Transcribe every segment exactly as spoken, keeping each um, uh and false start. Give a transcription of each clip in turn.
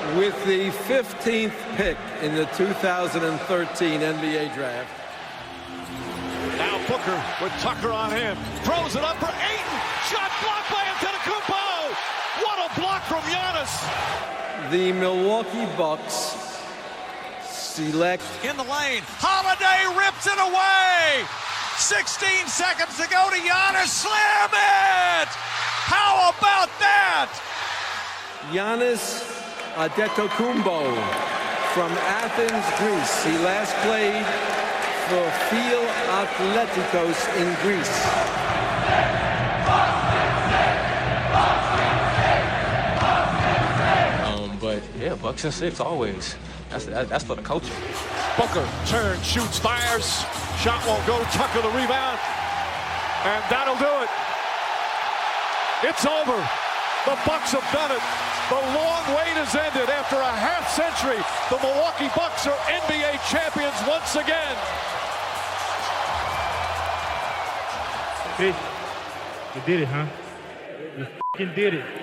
With the fifteenth pick in the two thousand thirteen N B A draft. Now Booker with Tucker on him. Throws it up for Ayton. Shot blocked by Antetokounmpo. What a block from Giannis. The Milwaukee Bucks select. In the lane. Holiday rips it away. sixteen seconds to go to Giannis. Slam it. How about that? Giannis Antetokounmpo from Athens, Greece. He last played for Fil Atletikos in Greece. Um, but yeah, Bucks and six always. That's that, that's for the culture. Booker turns, shoots, fires. Shot won't go. Tucker the rebound, and that'll do it. It's over. The Bucks have done it. The long wait has ended. After a half century, the Milwaukee Bucks are N B A champions once again. Hey, you did it, huh? You f***ing did it.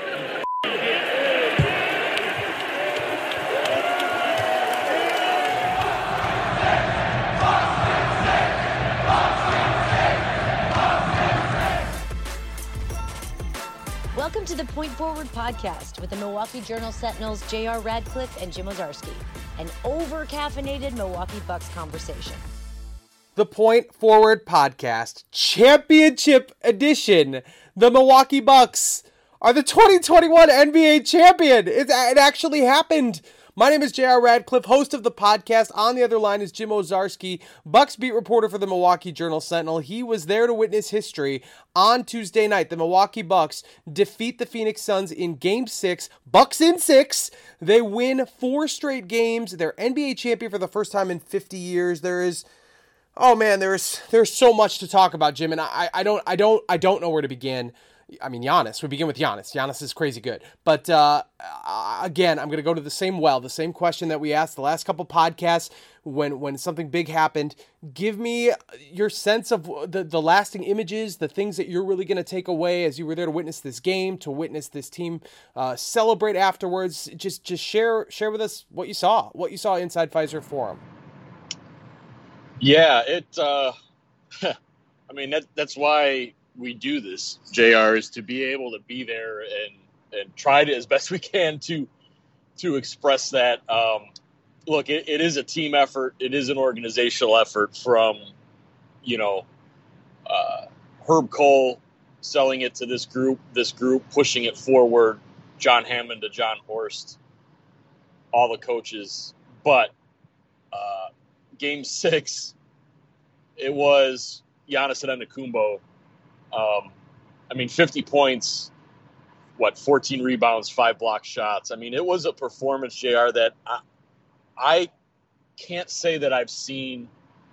Welcome to the Point Forward podcast with the Milwaukee Journal Sentinel's J R Radcliffe and Jim Ozarski, an over-caffeinated Milwaukee Bucks conversation. The Point Forward podcast, championship edition. The Milwaukee Bucks are the twenty twenty-one N B A champion. It, it actually happened. My name is J R Radcliffe, host of the podcast. On the other line is Jim Ozarski, Bucks beat reporter for the Milwaukee Journal Sentinel. He was there to witness history on Tuesday night. The Milwaukee Bucks defeat the Phoenix Suns in Game six. Bucks in six. They win four straight games. They're N B A champion for the first time in fifty years. There is, oh man, there's there's so much to talk about, Jim, and I I don't I don't I don't know where to begin. I mean, Giannis. We begin with Giannis. Giannis is crazy good. But uh, again, I'm going to go to the same well, the same question that we asked the last couple podcasts when when something big happened. Give me your sense of the, the lasting images, the things that you're really going to take away as you were there to witness this game, to witness this team uh, celebrate afterwards. Just just share share with us what you saw, what you saw inside Fiserv Forum. Yeah, it. Uh, I mean, that that's why we do this, J R, is to be able to be there and and try to as best we can to to express that. Um, look, it, it is a team effort. It is an organizational effort from, you know, uh, Herb Kohl selling it to this group, this group pushing it forward, John Hammond to John Horst, all the coaches. But uh, game six, it was Giannis Antetokounmpo. Um, I mean, fifty points, what, fourteen rebounds, five block shots. I mean, it was a performance, J R, that I, I can't say that I've seen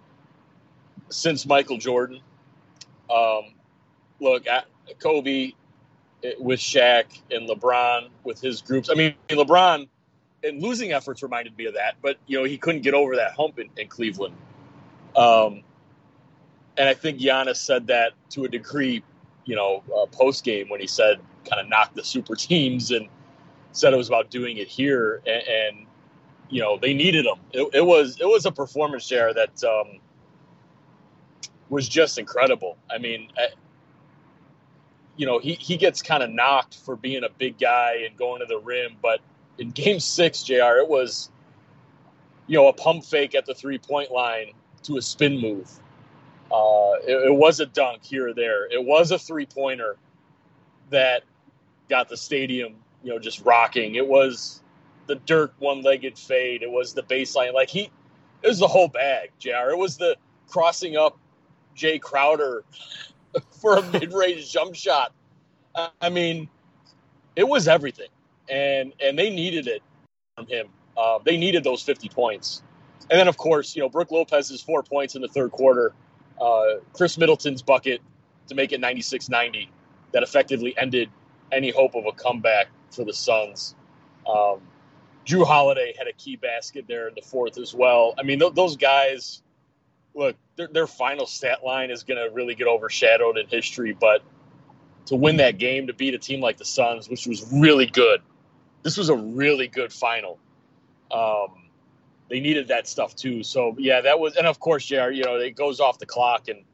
since Michael Jordan. Um, look, at Kobe it, with Shaq and LeBron with his groups. I mean, LeBron and losing efforts reminded me of that, but, you know, he couldn't get over that hump in, in Cleveland. Um, And I think Giannis said that to a degree, you know, uh, post-game when he said kind of knocked the super teams and said it was about doing it here. And, and you know, they needed him. It, it was it was a performance there that um, was just incredible. I mean, I, you know, he, he gets kind of knocked for being a big guy and going to the rim. But in game six, J R, it was, you know, a pump fake at the three-point line to a spin move. Uh, it, it was a dunk here or there. It was a three-pointer that got the stadium, you know, just rocking. It was the Dirk one-legged fade. It was the baseline. Like he, it was the whole bag, J R. It was the crossing up Jay Crowder for a mid-range jump shot. I mean, it was everything, and and they needed it from him. Uh, they needed those fifty points, and then of course, you know, Brook Lopez's four points in the third quarter. Uh, Chris Middleton's bucket to make it ninety-six ninety that effectively ended any hope of a comeback for the Suns. Um, Drew Holiday had a key basket there in the fourth as well. I mean, th- those guys, look, their, their final stat line is going to really get overshadowed in history, but to win that game, to beat a team like the Suns, which was really good, this was a really good final. Um, they needed that stuff too. So yeah, that was, and of course, J R, you know, it goes off the clock, and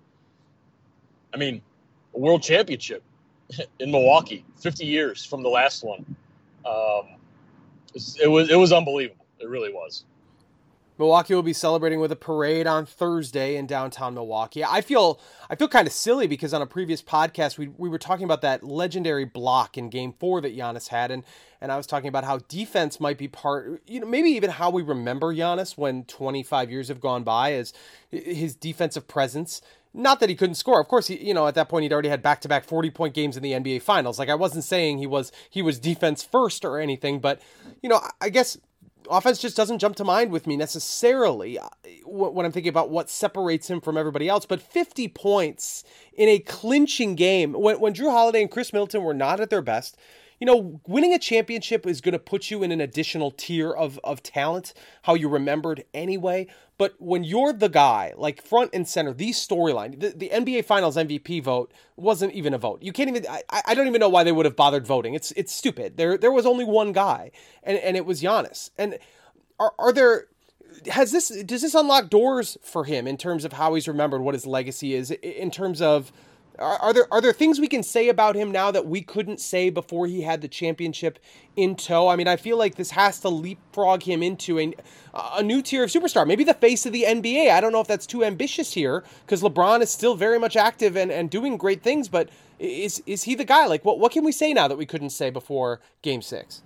I mean, a world championship in Milwaukee, fifty years from the last one. Um, it was it was unbelievable. It really was. Milwaukee will be celebrating with a parade on Thursday in downtown Milwaukee. I feel I feel kind of silly because on a previous podcast we we were talking about that legendary block in Game Four that Giannis had, and and I was talking about how defense might be part, you know, maybe even how we remember Giannis when twenty-five years have gone by, as his defensive presence. Not that he couldn't score. Of course, he, you know, at that point he'd already had back-to-back forty-point games in the N B A Finals. Like, I wasn't saying he was he was defense first or anything, but you know, I guess offense just doesn't jump to mind with me necessarily when I'm thinking about what separates him from everybody else. But fifty points in a clinching game, when, when Jrue Holiday and Chris Middleton were not at their best, you know, winning a championship is going to put you in an additional tier of, of talent, how you remembered anyway. But when you're the guy, like front and center, the storyline, the, the N B A Finals M V P vote wasn't even a vote. You can't even, I, I don't even know why they would have bothered voting. It's it's stupid. There there was only one guy, and, and it was Giannis. And are are there, has this, does this unlock doors for him in terms of how he's remembered, what his legacy is, in terms of, Are, are there are there things we can say about him now that we couldn't say before he had the championship in tow? I mean, I feel like this has to leapfrog him into a, a new tier of superstar, maybe the face of the N B A. I don't know if that's too ambitious here, because LeBron is still very much active and, and doing great things, but is is he the guy? Like, what, what can we say now that we couldn't say before Game six?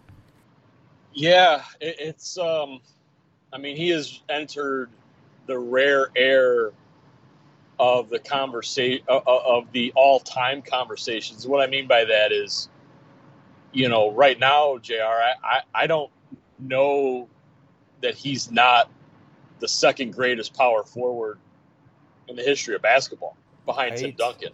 Yeah, it, it's, um, I mean, he has entered the rare air of the conversation uh, of the all-time conversations. What I mean by that is, you know, right now, J R, I, I, I don't know that he's not the second greatest power forward in the history of basketball behind right. Tim Duncan.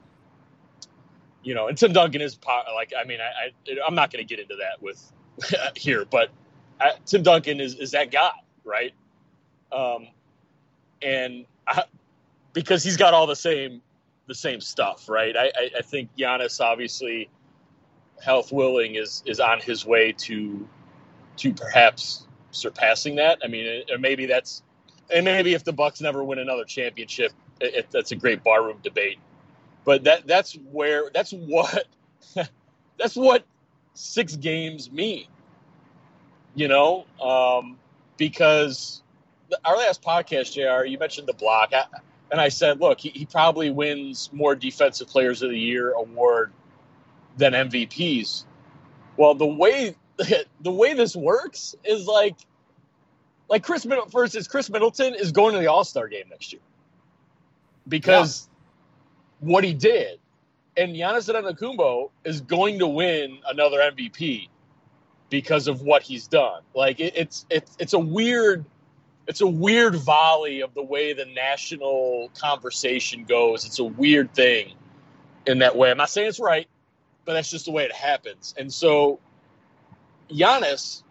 You know, and Tim Duncan is like, I mean, I, I I'm not going to get into that with here, but I, Tim Duncan is, is that guy, right? Um, and I, because he's got all the same the same stuff, right? I, I, I think Giannis, obviously, health willing, is is on his way to to perhaps surpassing that. I mean, or maybe that's, and maybe if the Bucks never win another championship, it, it, that's a great barroom debate. But that that's where that's what that's what six games mean, you know, um, because our last podcast, J R, you mentioned the block. I, And I said, look, he, he probably wins more Defensive Players of the Year award than M V Ps. Well, the way the way this works is like, like Chris Middleton, for instance, Chris Middleton is going to the All-Star game next year because yeah. what he did. And Giannis Antetokounmpo is going to win another M V P because of what he's done. Like it, it's it's it's a weird. It's a weird volley of the way the national conversation goes. It's a weird thing in that way. I'm not saying it's right, but that's just the way it happens. And so Giannis,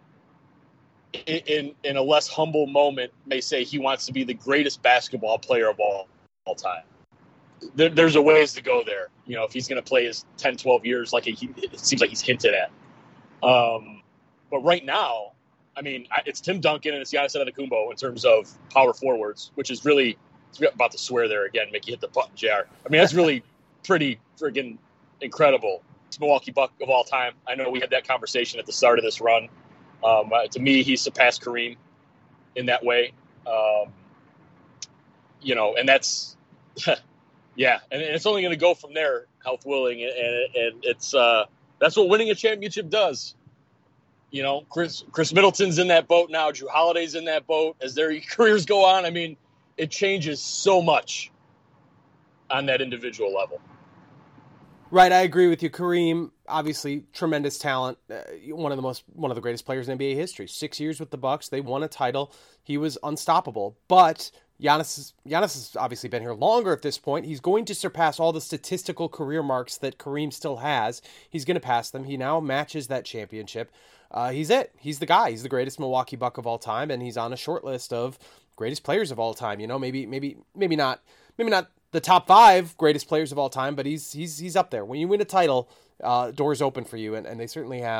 in in a less humble moment, may say he wants to be the greatest basketball player of all, all time. There, there's a ways to go there. You know, if he's going to play his ten, twelve years, like he, it seems like he's hinted at. Um, but right now, I mean, it's Tim Duncan and it's Giannis Antetokounmpo in terms of power forwards, which is really, I'm about to swear there again, make you hit the button, J R. I mean, that's really pretty friggin' incredible. It's Milwaukee Buck of all time. I know we had that conversation at the start of this run. Um, uh, to me, he surpassed Kareem in that way. Um, you know, and that's, yeah, and it's only going to go from there, health willing, and, and it's uh, that's what winning a championship does. You know, Chris Chris Middleton's in that boat now. Jrue Holiday's in that boat. As their careers go on, I mean, it changes so much on that individual level. Right, I agree with you. Kareem, obviously, tremendous talent. Uh, one of the most, one of the greatest players in N B A history. Six years with the Bucks, they won a title. He was unstoppable. But Giannis, Giannis has obviously been here longer at this point. He's going to surpass all the statistical career marks that Kareem still has. He's going to pass them. He now matches that championship. Uh, he's it. He's the guy. He's the greatest Milwaukee Buck of all time, and he's on a short list of greatest players of all time. You know, maybe, maybe, maybe not, maybe not the top five greatest players of all time, but he's he's he's up there. When you win a title, uh, doors open for you, and, and they certainly have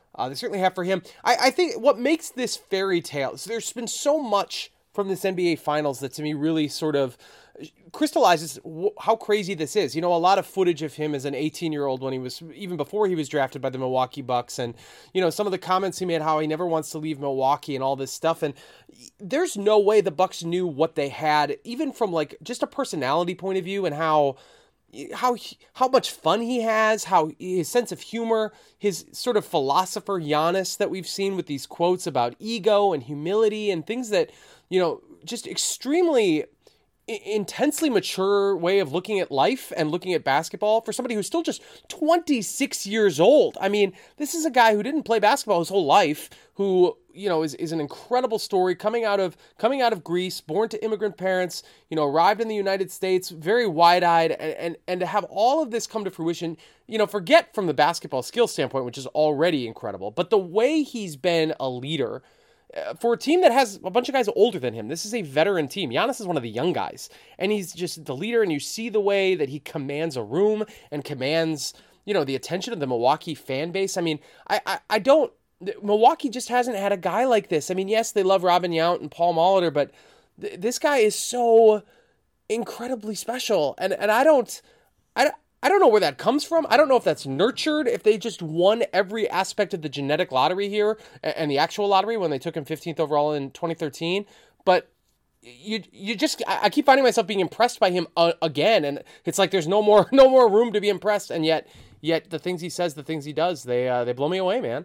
Uh, they certainly have for him. I, I think what makes this fairy tale is there's been so much from this N B A Finals that to me really sort of crystallizes w- how crazy this is. You know, a lot of footage of him as an eighteen-year-old when he was, even before he was drafted by the Milwaukee Bucks, and, you know, some of the comments he made, how he never wants to leave Milwaukee and all this stuff. And there's no way the Bucks knew what they had, even from, like, just a personality point of view, and how how how much fun he has, how his sense of humor, his sort of philosopher Giannis that we've seen with these quotes about ego and humility and things that, you know, just extremely intensely mature way of looking at life and looking at basketball for somebody who's still just twenty-six years old. I mean, this is a guy who didn't play basketball his whole life, who, you know, is, is an incredible story coming out of coming out of Greece, born to immigrant parents, you know, arrived in the United States, very wide-eyed, and, and, and to have all of this come to fruition, you know, forget from the basketball skill standpoint, which is already incredible, but the way he's been a leader for a team that has a bunch of guys older than him. This is a veteran team. Giannis is one of the young guys, and he's just the leader, and you see the way that he commands a room and commands, you know, the attention of the Milwaukee fan base. I mean, I, I, I don't, Milwaukee just hasn't had a guy like this. I mean, yes, they love Robin Yount and Paul Molitor, but th- this guy is so incredibly special, and, and I don't, I I don't know where that comes from. I don't know if that's nurtured, if they just won every aspect of the genetic lottery here and the actual lottery when they took him fifteenth overall in twenty thirteen. But you you just, I keep finding myself being impressed by him uh, again. And it's like there's no more no more room to be impressed. And yet yet the things he says, the things he does, they uh, they blow me away, man.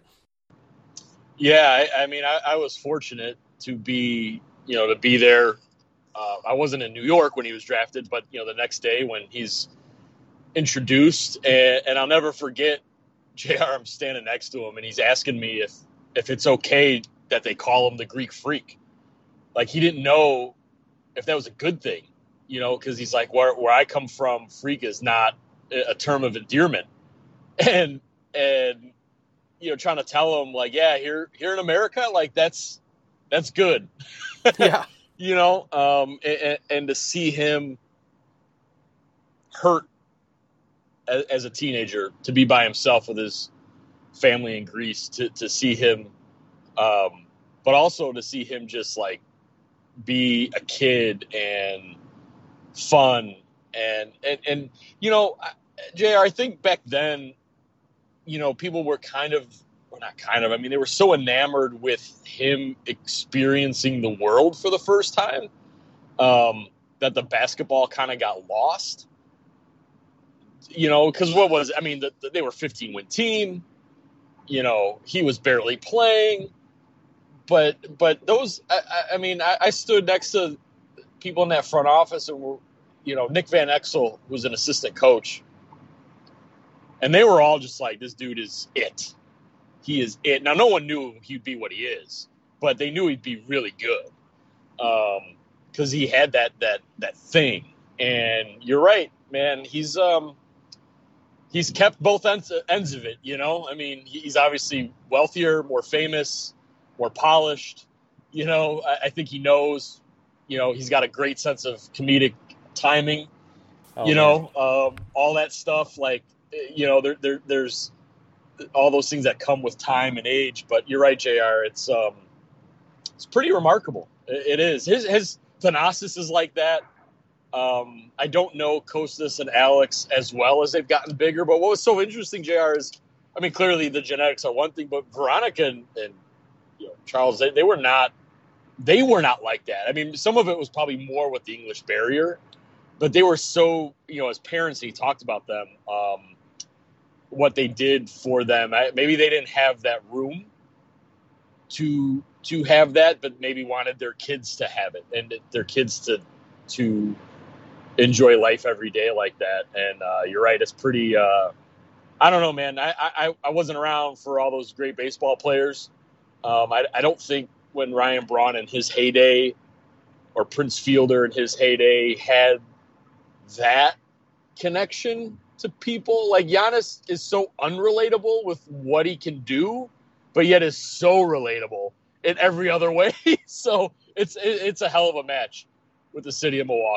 Yeah, I, I mean, I, I was fortunate to be, you know, to be there. Uh, I wasn't in New York when he was drafted, but, you know, the next day when he's introduced, and, and I'll never forget, J R, I'm standing next to him, and he's asking me if if it's okay that they call him the Greek Freak. Like, he didn't know if that was a good thing, you know, because he's like, where where I come from, freak is not a term of endearment. And, and you know, trying to tell him, like, yeah, here here in America, like, that's that's good. Yeah. You know, um, and, and to see him hurt as a teenager, to be by himself with his family in Greece, to, to see him, um, but also to see him just like be a kid and fun. And, and, and, you know, J R, I think back then, you know, people were kind of, or not kind of, I mean, they were so enamored with him experiencing the world for the first time, um, that the basketball kind of got lost. You know, because what was, I mean, the, the, they were fifteen-win team. You know, he was barely playing. But but those, I, I mean, I, I stood next to people in that front office, and were, you know, Nick Van Exel, who was an assistant coach. And they were all just like, this dude is it. He is it. Now, no one knew he'd be what he is, but they knew he'd be really good. Um, because he had that that that thing. And you're right, man. He's um he's kept both ends, ends of it, you know? I mean, he's obviously wealthier, more famous, more polished. You know, I, I think he knows, you know, he's got a great sense of comedic timing, oh, you know, um, all that stuff. Like, you know, there, there there's all those things that come with time and age. But you're right, J R. It's um, it's pretty remarkable. It, it is. His, his Thanasis is like that. Um, I don't know Kostas and Alex as well as they've gotten bigger, but what was so interesting, J R, is, I mean, clearly the genetics are one thing, but Veronica and, and you know, Charles, they, they were not, they were not like that. I mean, some of it was probably more with the English barrier, but they were so, you know, as parents, he talked about them, um, what they did for them. I, maybe they didn't have that room to, to have that, but maybe wanted their kids to have it and their kids to, to, enjoy life every day like that. And uh, you're right. It's pretty, uh, I don't know, man. I, I, I wasn't around for all those great baseball players. Um, I, I don't think when Ryan Braun in his heyday or Prince Fielder in his heyday had that connection to people. Like, Giannis is so unrelatable with what he can do, but yet is so relatable in every other way. So it's, it, it's a hell of a match with the city of Milwaukee.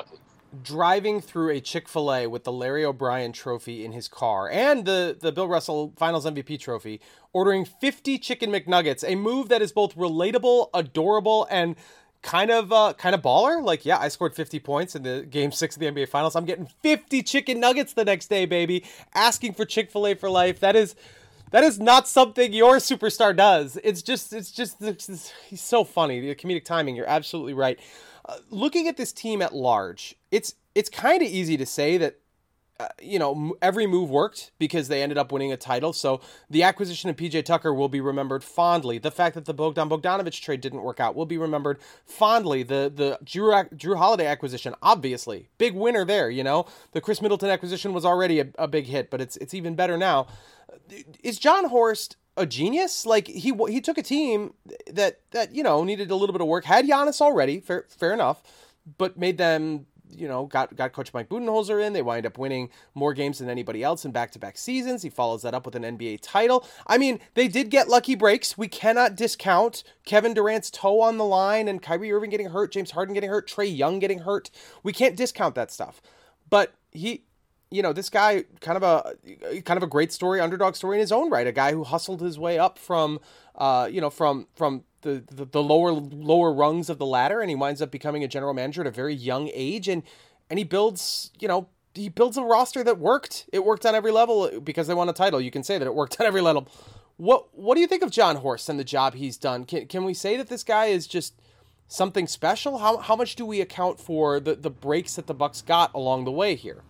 driving through a Chick-fil-A with the Larry O'Brien trophy in his car and the, the Bill Russell Finals M V P trophy, ordering fifty Chicken McNuggets, a move that is both relatable, adorable, and kind of uh, kind of baller. Like, yeah, I scored fifty points in the game six of the N B A Finals. I'm getting fifty chicken nuggets the next day, baby. Asking for Chick-fil-A for life. That is that is not something your superstar does. It's just, it's just, it's, it's, he's so funny. The comedic timing, you're absolutely right. Uh, looking at this team at large, it's it's kind of easy to say that, uh, you know, every move worked because they ended up winning a title. So the acquisition of P J Tucker will be remembered fondly. The fact that the Bogdan Bogdanovic trade didn't work out will be remembered fondly. The the Drew, Drew Holiday acquisition, obviously, big winner there, you know. The Chris Middleton acquisition was already a, a big hit, but it's it's even better now. Is John Horst a genius? Like, he he took a team that, that you know, needed a little bit of work, had Giannis already, fair, fair enough, but made them, you know, got, got Coach Mike Budenholzer in. They wind up winning more games than anybody else in back-to-back seasons. He follows that up with an N B A title. I mean, they did get lucky breaks. We cannot discount Kevin Durant's toe on the line and Kyrie Irving getting hurt, James Harden getting hurt, Trae Young getting hurt. We can't discount that stuff. But he... You know, this guy, kind of a kind of a great story, underdog story in his own right. A guy who hustled his way up from, uh, you know, from from the, the the lower lower rungs of the ladder, and he winds up becoming a general manager at a very young age, and and he builds, you know, he builds a roster that worked. It worked on every level because they won a title. You can say that it worked on every level. What what do you think of John Horst and the job he's done? Can can we say that this guy is just something special? How how much do we account for the the breaks that the Bucks got along the way here?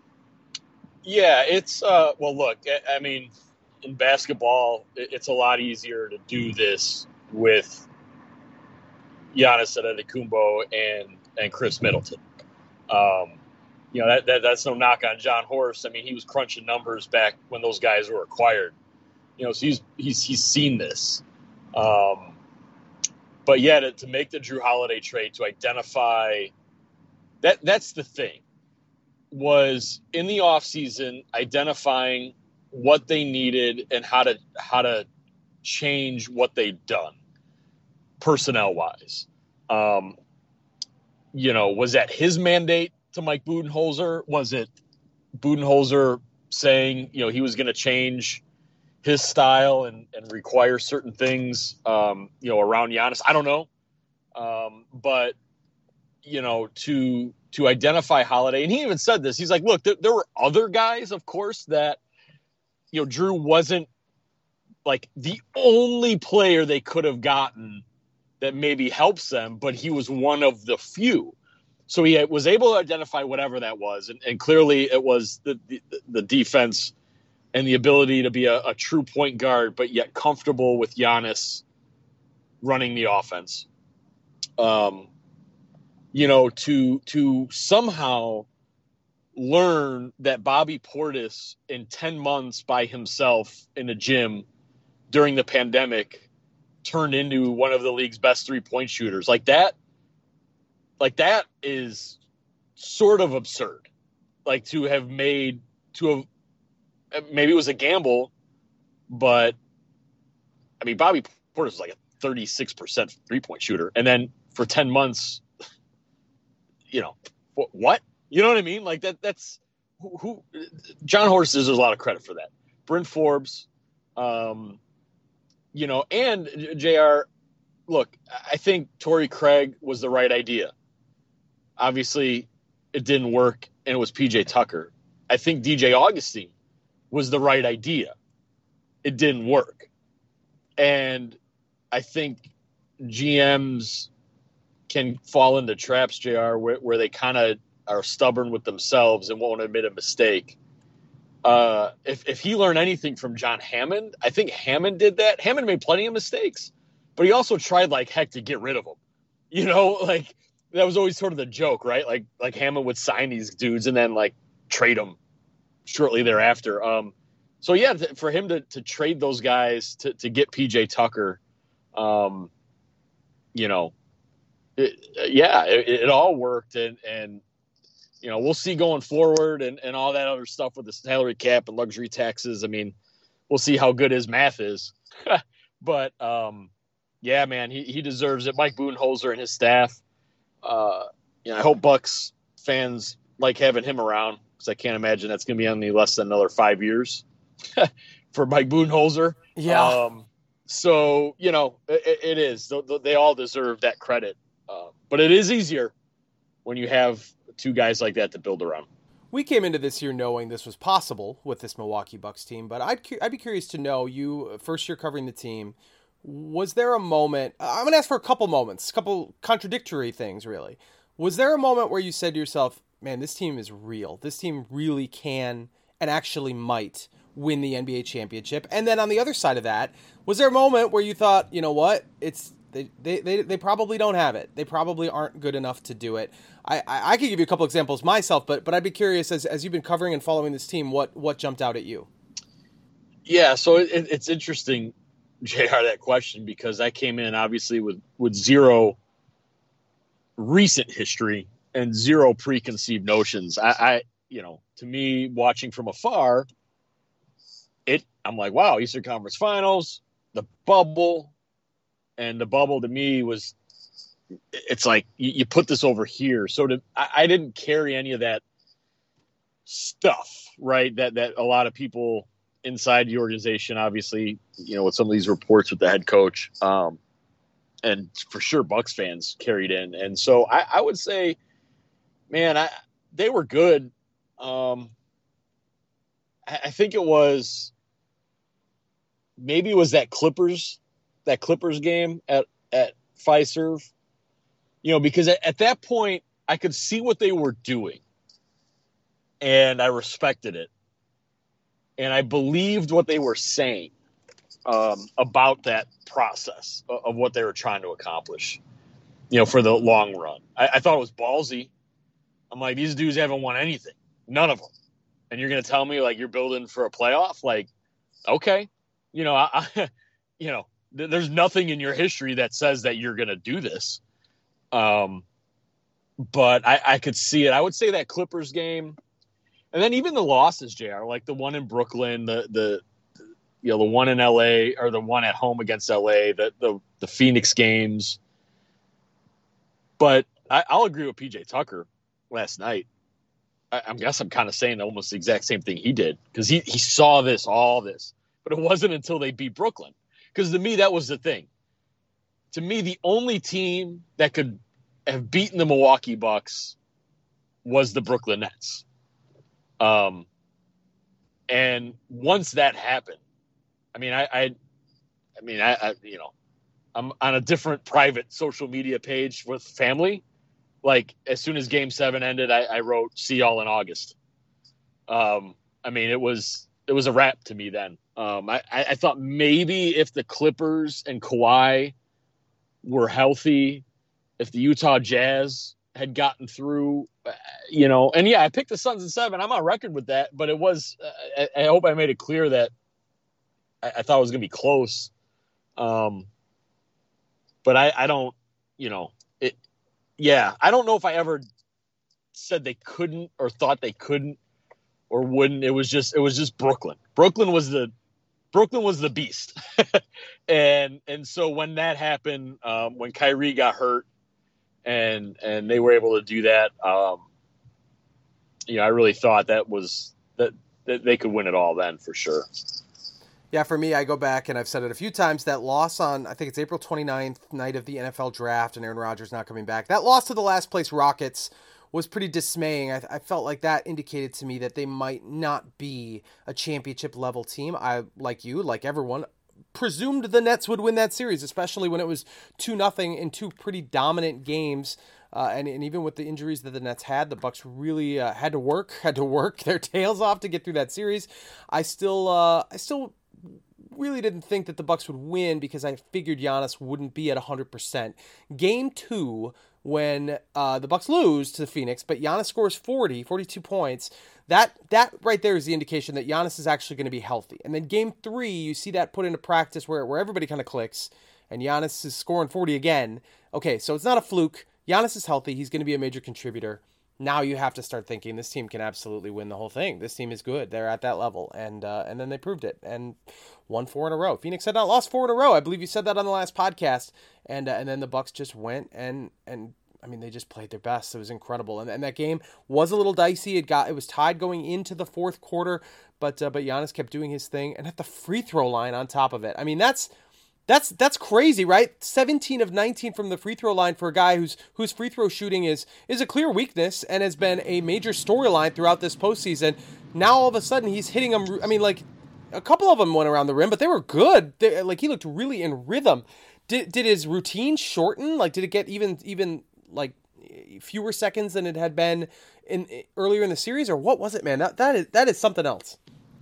Yeah, it's, uh, well, look, I mean, in basketball, it's a lot easier to do this with Giannis Antetokounmpo and, and Chris Middleton. Um, you know, that, that that's no knock on John Horst. I mean, he was crunching numbers back when those guys were acquired. You know, so he's he's he's seen this. Um, but yeah, to, to make the Drew Holiday trade, to identify that that's the thing. Was in the offseason identifying what they needed and how to how to change what they'd done personnel wise. Um, you know, was that his mandate to Mike Budenholzer? Was it Budenholzer saying, you know, he was going to change his style and, and require certain things, um, you know, around Giannis? I don't know. Um, but, you know, to to identify Holiday. And he even said this. He's like, look, there, there were other guys, of course, that, you know, Drew wasn't like the only player they could have gotten that maybe helps them, but he was one of the few. So he was able to identify whatever that was. And, and clearly it was the, the, the defense and the ability to be a, a true point guard, but yet comfortable with Giannis running the offense. Um, you know, to to somehow learn that Bobby Portis in ten months by himself in a gym during the pandemic turned into one of the league's best three-point shooters. Like that, like that is sort of absurd. Like to have made, to have, maybe it was a gamble, but I mean, Bobby Portis was like a thirty-six percent three-point shooter. And then for ten months, you know, what? You know what I mean? Like that, that's who, who John Horst deserves a lot of credit for that. Bryn Forbes, um, you know, and J R, look, I think Torrey Craig was the right idea. Obviously it didn't work and it was P J Tucker. I think D J Augustine was the right idea. It didn't work. And I think G Ms can fall into traps, J R, where, where they kind of are stubborn with themselves and won't admit a mistake. Uh, if, if he learned anything from John Hammond, I think Hammond did that. Hammond made plenty of mistakes, but he also tried like heck to get rid of them. You know, like that was always sort of the joke, right? Like, like Hammond would sign these dudes and then like trade them shortly thereafter. Um, so yeah, th- for him to, to trade those guys to, to get P J Tucker, um, you know, It, yeah, it, it all worked, and and you know we'll see going forward, and, and all that other stuff with the salary cap and luxury taxes. I mean, we'll see how good his math is, but um, yeah, man, he he deserves it. Mike Budenholzer and his staff. Uh, you know, I hope Bucks fans like having him around because I can't imagine that's going to be any less than another five years for Mike Budenholzer. Yeah. Um, so, you know, it, it is. They all deserve that credit. Uh, but it is easier when you have two guys like that to build around. We came into this year knowing this was possible with this Milwaukee Bucks team, but I'd I'd be curious to know, you first year covering the team, was there a moment, I'm going to ask for a couple moments, a couple contradictory things really. Was there a moment where you said to yourself, man, this team is real. This team really can and actually might win the N B A championship? And then on the other side of that, was there a moment where you thought, you know what, it's They, they they they probably don't have it. They probably aren't good enough to do it. I, I, I could give you a couple examples myself, but but I'd be curious, as as you've been covering and following this team, what what jumped out at you? Yeah, so it, it's interesting, J R, that question, because I came in obviously with, with zero recent history and zero preconceived notions. I, I you know, to me, watching from afar, it I'm like, wow, Eastern Conference Finals, the bubble. And the bubble to me was, it's like you, you put this over here. So to, I, I didn't carry any of that stuff, right? That that a lot of people inside the organization, obviously, you know, with some of these reports with the head coach, um, and for sure Bucks fans carried in. And so I, I would say, man, I they were good. Um, I, I think it was maybe it was that Clippers. that Clippers game at, at Fiserv, you know, because at, at that point I could see what they were doing and I respected it. And I believed what they were saying um, about that process of, of what they were trying to accomplish, you know, for the long run. I, I thought it was ballsy. I'm like, these dudes haven't won anything, none of them. And you're going to tell me like you're building for a playoff? Like, okay, you know, I, I you know, there's nothing in your history that says that you're going to do this. Um, but I, I could see it. I would say that Clippers game, and then even the losses, J R, like the one in Brooklyn, the, the, you know, the one in L A, or the one at home against L A, the, the, the Phoenix games. But I, I'll agree with P J Tucker last night. I, I guess I'm kind of saying almost the exact same thing he did, because he, he saw this, all this, but it wasn't until they beat Brooklyn. Because to me, that was the thing. To me, the only team that could have beaten the Milwaukee Bucks was the Brooklyn Nets. Um, and once that happened, I mean, I, I, I mean, I, I, you know, I'm on a different private social media page with family. Like as soon as Game Seven ended, I, I wrote "See y'all in August." Um, I mean, it was it was a wrap to me then. Um, I, I thought maybe if the Clippers and Kawhi were healthy, if the Utah Jazz had gotten through, uh, you know, and yeah, I picked the Suns in seven. I'm on record with that, but it was, uh, I, I hope I made it clear that I, I thought it was going to be close. Um, but I, I don't, you know, it, yeah, I don't know if I ever said they couldn't or thought they couldn't or wouldn't. It was just, it was just Brooklyn. Brooklyn was the, Brooklyn was the beast. and and so when that happened, um, when Kyrie got hurt and and they were able to do that, um, you know, I really thought that was that, that they could win it all then for sure. Yeah, for me, I go back and I've said it a few times, that loss on, I think it's April twenty-ninth, night of the N F L draft and Aaron Rodgers not coming back. That loss to the last place Rockets was pretty dismaying. I, I felt like that indicated to me that they might not be a championship level team. I, like you, like everyone, presumed the Nets would win that series, especially when it was two nothing in two pretty dominant games. Uh, and, and even with the injuries that the Nets had, the Bucks really uh, had to work, had to work their tails off to get through that series. I still, uh, I still really didn't think that the Bucks would win because I figured Giannis wouldn't be at one hundred percent. Game two, when uh, the Bucks lose to Phoenix, but Giannis scores forty, forty-two points, that that right there is the indication that Giannis is actually going to be healthy. And then game three, you see that put into practice where, where everybody kind of clicks, and Giannis is scoring forty again. Okay, so it's not a fluke. Giannis is healthy. He's going to be a major contributor. Now you have to start thinking this team can absolutely win the whole thing. This team is good. They're at that level. And uh, and then they proved it and won four in a row. Phoenix had not lost four in a row. I believe you said that on the last podcast. And uh, and then the Bucks just went and and I mean, they just played their best. It was incredible. And, and that game was a little dicey. It got, it was tied going into the fourth quarter, but, uh, but Giannis kept doing his thing and at the free throw line on top of it. I mean, that's, that's, that's crazy, right? seventeen of nineteen from the free throw line for a guy whose, whose free throw shooting is, is a clear weakness and has been a major storyline throughout this postseason. Now, all of a sudden he's hitting them. I mean, like a couple of them went around the rim, but they were good. They, like he looked really in rhythm. Did, did his routine shorten? Like, did it get even, even, like fewer seconds than it had been in earlier in the series, or what was it, man? That that is that is something else.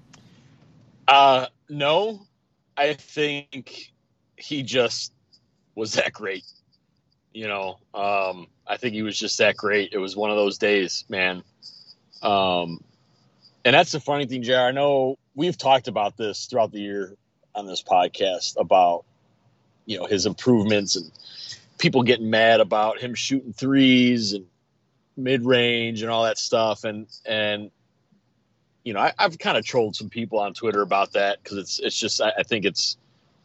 Uh, no, I think he just was that great. You know, um, I think he was just that great. It was one of those days, man. Um, and that's the funny thing, J R. I know we've talked about this throughout the year on this podcast about, you know, his improvements and people getting mad about him shooting threes and mid-range and all that stuff. And, and, you know, I, I've kind of trolled some people on Twitter about that. Cause it's, it's just, I, I think it's,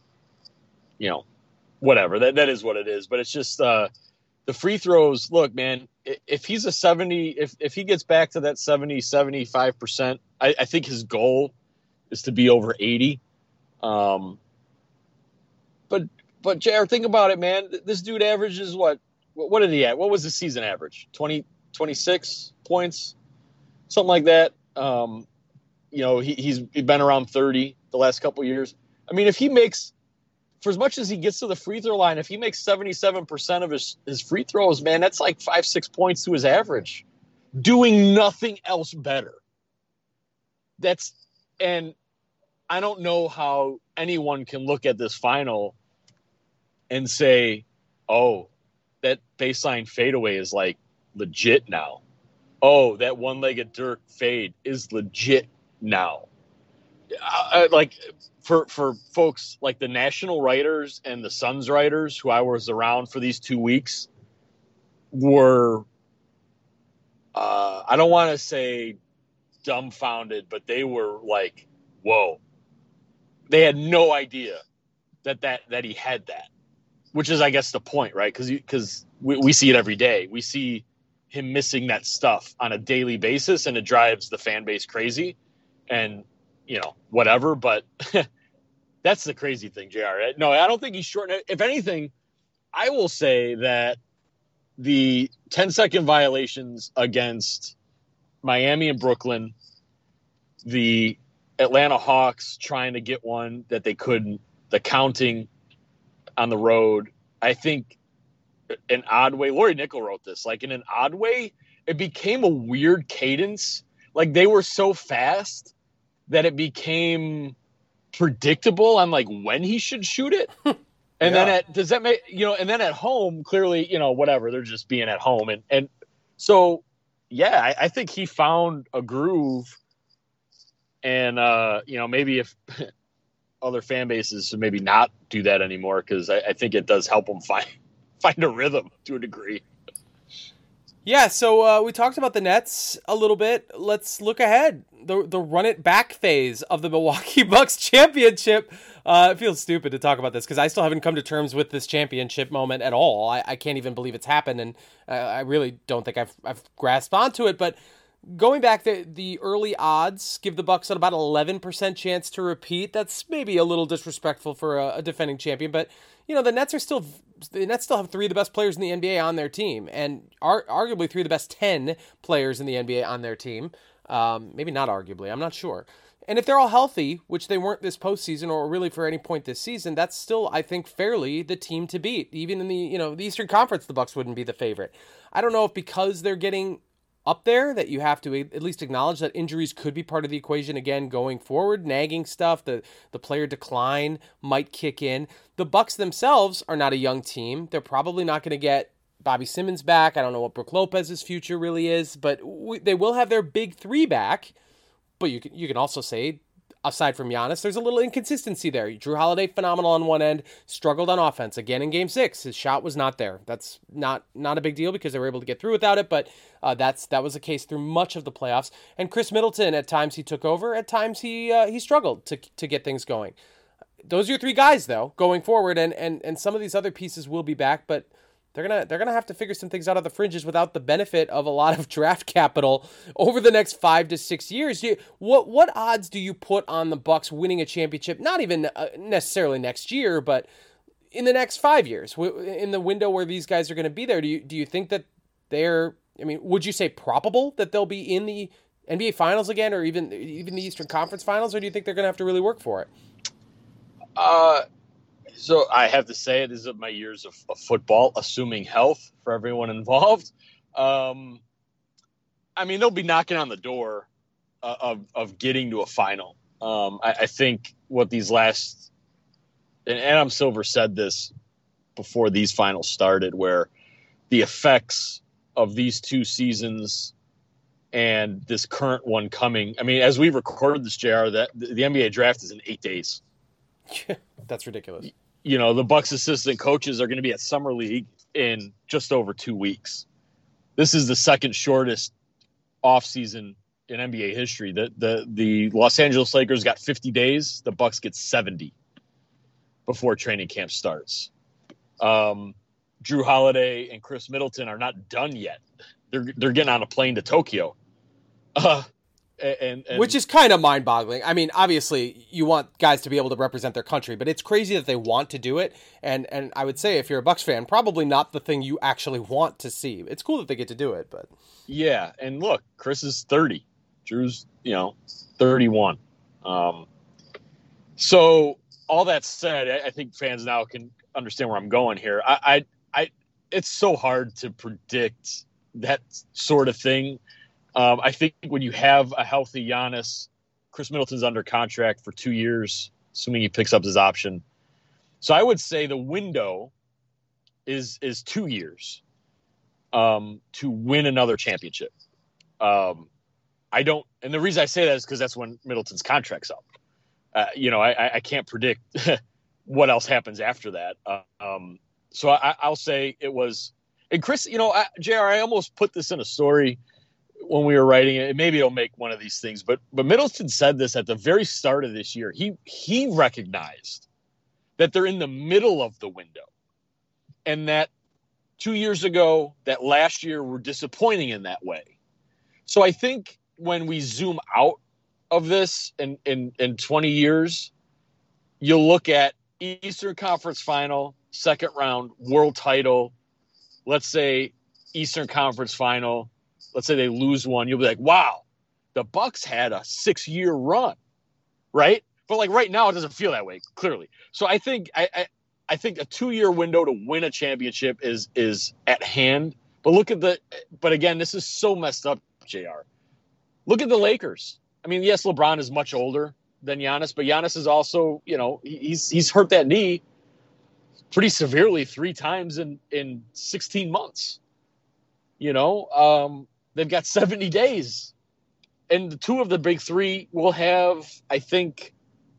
you know, whatever that, that is what it is, but it's just, uh, the free throws. Look, man, if he's a seventy, if, if he gets back to that seventy, seventy-five percent, I, I think his goal is to be over eighty. Um, but, But, J R, think about it, man. This dude averages what? What did he have? What was the season average? twenty, twenty-six points? Something like that. Um, you know, he, he's been around thirty the last couple of years. I mean, if he makes, for as much as he gets to the free throw line, if he makes seventy-seven percent of his, his free throws, man, that's like five, six points to his average. Doing nothing else better. That's, and I don't know how anyone can look at this final and say, oh, that baseline fadeaway is like legit now. Oh, that one-legged Dirk fade is legit now. Uh, like for for folks like the national writers and the Suns writers who I was around for these two weeks were, uh, I don't want to say dumbfounded, but they were like, whoa. They had no idea that that that he had that. Which is, I guess, the point, right? Because because we, we see it every day. We see him missing that stuff on a daily basis, and it drives the fan base crazy. And, you know, whatever. But that's the crazy thing, J R. No, I don't think he's short. If anything, I will say that the ten-second violations against Miami and Brooklyn, the Atlanta Hawks trying to get one that they couldn't, the counting on the road, I think an odd way, Lori Nickel wrote this, like in an odd way, it became a weird cadence. Like they were so fast that it became predictable on like when he should shoot it. And yeah. then at, does that make, you know, and then at home, clearly, you know, whatever, they're just being at home. And, and so, yeah, I, I think he found a groove and, uh, you know, maybe if, other fan bases should maybe not do that anymore because I, I think it does help them find find a rhythm to a degree. Yeah, so uh, we talked about the Nets a little bit. Let's look ahead. The the run it back phase of the Milwaukee Bucks championship. Uh, it feels stupid to talk about this because I still haven't come to terms with this championship moment at all. I, I can't even believe it's happened, and uh, I really don't think I've I've grasped onto it. But going back, the the early odds give the Bucks about eleven percent chance to repeat. That's maybe a little disrespectful for a, a defending champion, but you know the Nets are still the Nets still have three of the best players in the N B A on their team, and are arguably three of the best ten players in the N B A on their team. Um, maybe not arguably, I'm not sure. And if they're all healthy, which they weren't this postseason or really for any point this season, that's still, I think, fairly the team to beat. Even in the you know the Eastern Conference, the Bucks wouldn't be the favorite. I don't know if because they're getting up there that you have to at least acknowledge that injuries could be part of the equation again going forward. Nagging stuff, the the player decline might kick in. The Bucks themselves are not a young team. They're probably not going to get Bobby Simmons back. I don't know what Brook Lopez's future really is, but we, they will have their big three back. But you can you can also say, aside from Giannis, there's a little inconsistency there. Drew Holiday, phenomenal on one end, struggled on offense again in Game Six. His shot was not there. That's not not a big deal because they were able to get through without it. But uh, that's that was the case through much of the playoffs. And Chris Middleton, at times he took over, at times he uh, he struggled to to get things going. Those are your three guys though going forward, and and and some of these other pieces will be back, but they're gonna they're gonna have to figure some things out on the fringes without the benefit of a lot of draft capital over the next five to six years. Do you, what what odds do you put on the Bucks winning a championship? Not even uh, necessarily next year, but in the next five years, in the window where these guys are going to be there. Do you do you think that they're? I mean, would you say probable that they'll be in the N B A Finals again, or even even the Eastern Conference Finals, or do you think they're going to have to really work for it? Uh, so I have to say it is of my years of, of football, assuming health for everyone involved. Um, I mean, they'll be knocking on the door uh, of of getting to a final. Um, I, I think what these last, and Adam Silver said this before these finals started, where the effects of these two seasons and this current one coming. I mean, as we recorded this, J R, that the N B A draft is in eight days. That's ridiculous. You know, the Bucks assistant coaches are going to be at Summer League in just over two weeks. This is the second shortest offseason in N B A history. The, the, the Los Angeles Lakers got fifty days. The Bucks get seventy before training camp starts. Um, Drew Holiday and Chris Middleton are not done yet. They're they're getting on a plane to Tokyo. Uh, And, and Which is kind of mind-boggling. I mean, obviously, you want guys to be able to represent their country, but it's crazy that they want to do it. And and I would say, if you're a Bucks fan, probably not the thing you actually want to see. It's cool that they get to do it, but yeah. And look, Chris is thirty. Drew's, you know, thirty-one. Um, so all that said, I, I think fans now can understand where I'm going here. I, I, I, it's so hard to predict that sort of thing. Um, I think when you have a healthy Giannis, Chris Middleton's under contract for two years, assuming he picks up his option. So I would say the window is is two years um, to win another championship. Um, I don't, and the reason I say that is because that's when Middleton's contract's up. Uh, you know, I, I can't predict what else happens after that. Uh, um, so I, I'll say it was, and Chris, you know, I, J R, I almost put this in a story when we were writing it. Maybe it'll make one of these things, but but Middleton said this at the very start of this year. He he recognized that they're in the middle of the window, and that two years ago, that last year were disappointing in that way. So I think when we zoom out of this in in, in twenty years, you'll look at Eastern Conference Final, second round, world title. Let's say Eastern Conference Final. Let's say they lose one, you'll be like, wow, the Bucks had a six-year run, right? But like right now, it doesn't feel that way, clearly. So I think I, I, I think a two-year window to win a championship is is at hand. But look at the, but again, this is so messed up, J R. Look at the Lakers. I mean, yes, LeBron is much older than Giannis, but Giannis is also, you know, he's he's hurt that knee pretty severely three times in in sixteen months. You know, um, they've got seventy days. And the two of the big three will have, I think,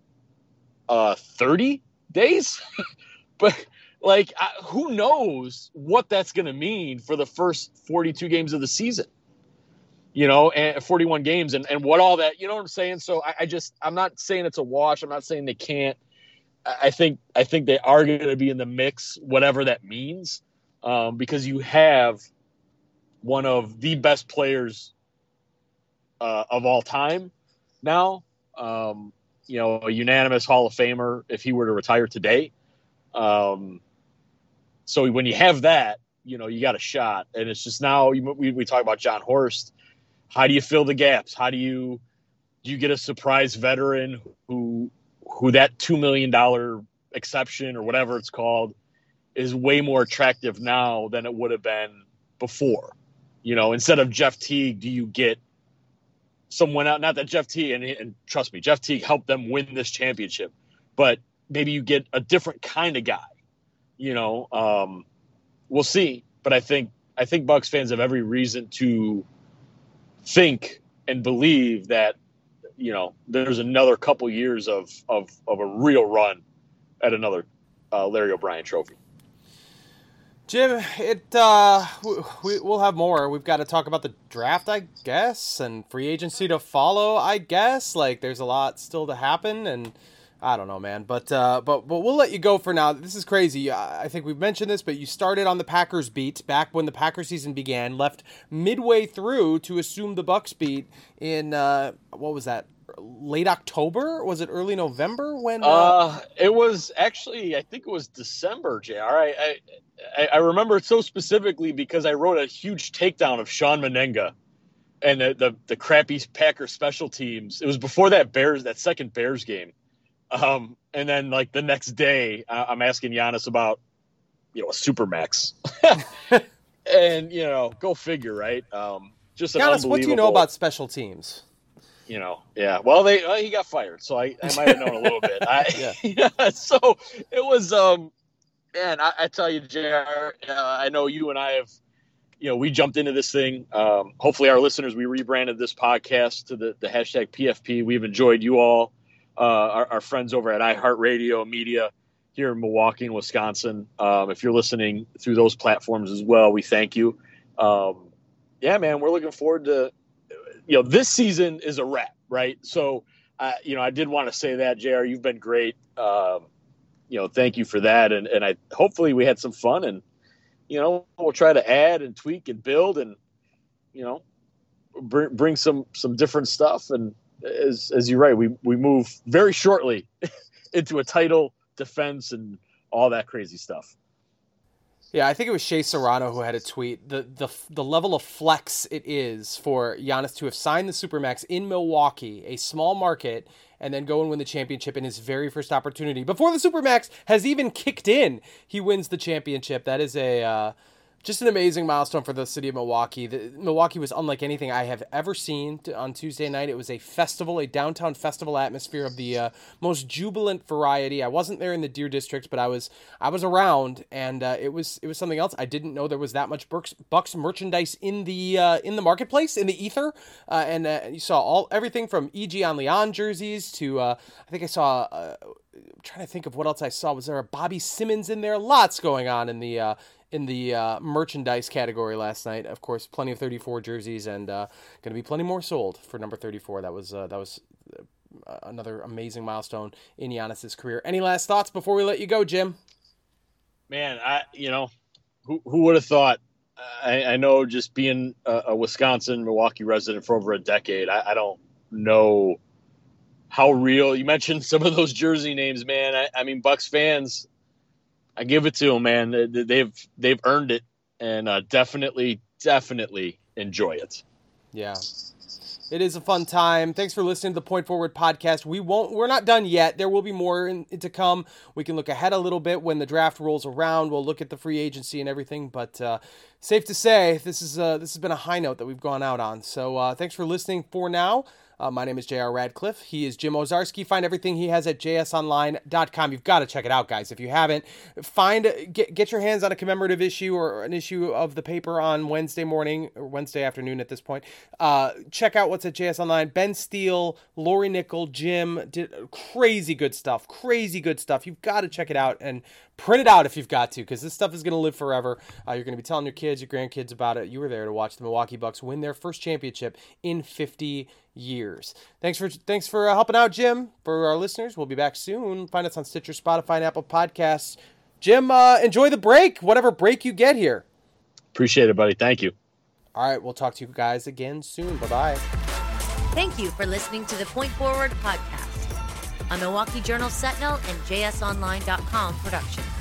uh, thirty days. But, like, I, who knows what that's going to mean for the first forty-two games of the season. You know, and forty-one games and, and what all that, you know what I'm saying? So I, I just, I'm not saying it's a wash. I'm not saying they can't. I think, I think they are going to be in the mix, whatever that means, um, because you have one of the best players uh, of all time now, um, you know, a unanimous Hall of Famer if he were to retire today. Um, so when you have that, you know, you got a shot. And it's just now you, we, we talk about John Horst. How do you fill the gaps? How do you do you get a surprise veteran who who that two million dollars exception or whatever it's called is way more attractive now than it would have been before? You know, instead of Jeff Teague, do you get someone out? Not that Jeff Teague, and, and trust me, Jeff Teague helped them win this championship, but maybe you get a different kind of guy. You know, um, we'll see. But I think I think Bucks fans have every reason to think and believe that, you know, there's another couple years of of, of a real run at another uh, Larry O'Brien trophy. Jim, it uh, we, we'll have more. We've got to talk about the draft, I guess, and free agency to follow, I guess. Like, there's a lot still to happen, and I don't know, man, but uh, but but we'll let you go for now. This is crazy. I think we've mentioned this, but you started on the Packers beat back when the Packers season began. Left midway through to assume the Bucs beat in uh, what was that? Late October? Was it early November? When? Uh... uh, it was actually, I think it was December. J R. I, I I remember it so specifically because I wrote a huge takedown of Sean Menenga and the the, the crappy Packers special teams. It was before that Bears that second Bears game. Um, and then like the next day, uh, I'm asking Giannis about, you know, a Supermax, and you know, go figure, right? Um, just an Giannis, what do you know about special teams? You know, yeah. Well, they uh, he got fired, so I, I might have known a little bit. I, yeah. yeah. So it was, um, man. I, I tell you, J R, uh, I know you and I have, you know, we jumped into this thing. Um, hopefully, our listeners, we rebranded this podcast to the the hashtag P F P. We've enjoyed you all. Uh, our, our friends over at iHeartRadio Media here in Milwaukee and Wisconsin. Um, if you're listening through those platforms as well, we thank you. Um, yeah, man, we're looking forward to, you know, this season is a wrap, right? So, uh, you know, I did want to say that, J R, you've been great. Um, you know, thank you for that. And, and I, hopefully we had some fun, and, you know, we'll try to add and tweak and build and, you know, bring, bring some, some different stuff. And, As as you're right, we we move very shortly into a title defense and all that crazy stuff. Yeah, I think it was Shea Serrano who had a tweet. The the the level of flex it is for Giannis to have signed the Supermax in Milwaukee, a small market, and then go and win the championship in his very first opportunity. Before the Supermax has even kicked in, he wins the championship. That is a uh, just an amazing milestone for the city of Milwaukee. The, Milwaukee was unlike anything I have ever seen to, on Tuesday night. It was a festival, a downtown festival atmosphere of the uh, most jubilant variety. I wasn't there in the Deer District, but I was I was around, and uh, it was it was something else. I didn't know there was that much Bucs, Bucs merchandise in the uh, in the marketplace, in the ether, uh, and uh, you saw all everything from Egon Leon jerseys to uh, I think I saw. Uh, I'm trying to think of what else I saw. Was there a Bobby Simmons in there? Lots going on in the. Uh, in the uh, merchandise category last night. Of course, plenty of thirty-four jerseys, and uh, going to be plenty more sold for number thirty-four. That was uh, that was uh, another amazing milestone in Giannis's career. Any last thoughts before we let you go, Jim? Man, I you know, who who would have thought? I, I know just being a, a Wisconsin, Milwaukee resident for over a decade, I, I don't know how real. You mentioned some of those jersey names, man. I, I mean, Bucs fans, I give it to them, man. They've they've earned it, and uh, definitely, definitely enjoy it. Yeah, it is a fun time. Thanks for listening to the Point Forward podcast. We won't. We're not done yet. There will be more in, to come. We can look ahead a little bit when the draft rolls around. We'll look at the free agency and everything. But uh, safe to say, this is uh, this has been a high note that we've gone out on. So uh, thanks for listening for now. Uh, my name is J R Radcliffe. He is Jim Ozarski. Find everything he has at j s online dot com. You've got to check it out, guys. If you haven't, find get get your hands on a commemorative issue or an issue of the paper on Wednesday morning or Wednesday afternoon at this point. Uh, check out what's at J S Online. Ben Steele, Lori Nickel, Jim did crazy good stuff. Crazy good stuff. You've got to check it out and print it out if you've got to, because this stuff is going to live forever. Uh, you're going to be telling your kids, your grandkids about it. You were there to watch the Milwaukee Bucks win their first championship in fifty years. Thanks for thanks for uh, helping out, Jim. For our listeners, we'll be back soon. Find us on Stitcher, Spotify, and Apple Podcasts. Jim, uh, enjoy the break, whatever break you get here. Appreciate it, buddy. Thank you. All right, we'll talk to you guys again soon. Bye-bye. Thank you for listening to the Point Forward podcast, a Milwaukee Journal Sentinel and J S online dot com production.